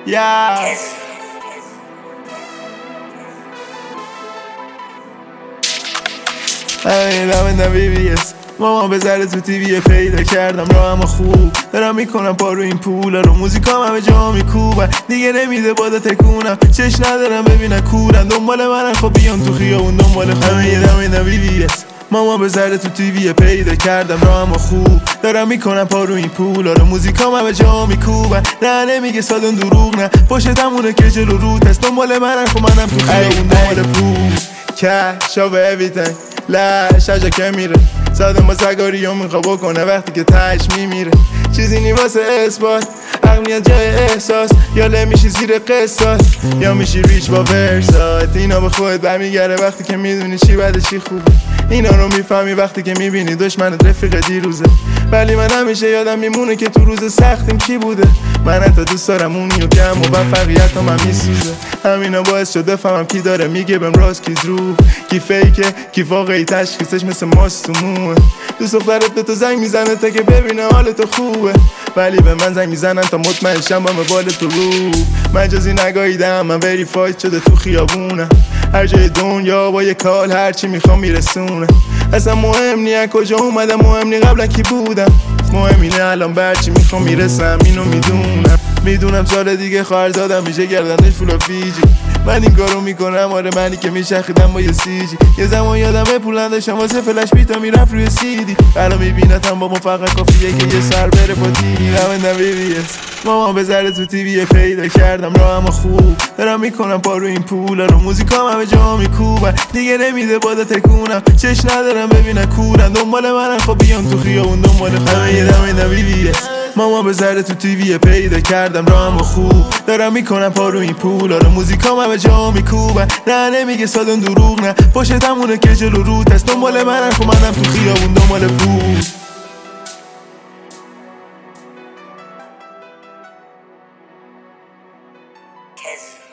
ماما بذاره تو تیوی پیدا کردم راهم خوب دارم میکنم پا رو این پولا رو موزیکام همه جا میکوبن دیگه نمیده بادا تکونم چش ندارم ببینن کورن دنبال منن خب بیان تو خیابون دنبال همه ماما بذاره تو تیوی پیدا کردم راهم خوب دارم میکنم پا رو این پولا رو موزیکام همه جا میکوبن نه نمیگه سادن دروغ نه پشتمونه که جلو روت هست دنبال منن خب منم تو خیابون دنبال پول cash over everything لش اجا که میره ساده ما سگاری رو میخوا بکنه وقتی که تش میمیره چیزی نی واسه اثبات عقل جای احساس یا لمیشی زیر قصاص یا میشی ریچ با ورسات اینا به خودت برمیگره وقتی که میدونی چی بده چی خوبه اینا رو میفهمی وقتی که میبینی دشمنت رفیق دیروزه ولی من همیشه یادم میمونه که تو روز سختیم کی بوده من تا دوست دارم اونی و کم موفقیت هم میسوزه همینا باعث شد بفهمم کی داره میگه بهم راست کی دروغ کی فیکه کی واقعی تشخیصش مثل ماست تو موه دوست دخترت به تو زنگ میزنه تا که ببینه حال تو خوبه ولی به من زنگ میزنن تا مطمئن شم با بال تو رو مجازی نگاهیدم من وریفاید شده تو خیابونم هر جای دنیا با یه کال هرچی میخوام میرسونه اصلا مهم نی کجا اومدم مهم نی قبلا کی بودم مهم اینه الان برچی میخوام میرسم اینو میدونم سال دیگه خواهر زادم میشه گردنش فولا فیجی من این کارو میکنم آره منی که میشخیدم با یه سیجی یه زمان یادمه پولن داشتم واسه فلش بیتا میرفت روی سیدی الان میبینتم بابا فقط کافیه که یه سر بره با تیری ماما بذاره تو تیوی پیدا کردم راهم خوب دارم میکنم پا رو این پولا رو موزیکام همه جا میکوبن دیگه نمیده بادا تکونم چش ندارم ببینن کورن دنبال منن خب بیان تو خیابون دنبال همه ماما بذاره تو تیوی پیدا کردم راهم خوب دارم میکنم پا رو این پولا رو موزیکام همه جا میکوبن نه نمیگه سادن دروغ نه پشتمونه که جلو روت هست دنبال منن خب منم تو خیابون دنبال پول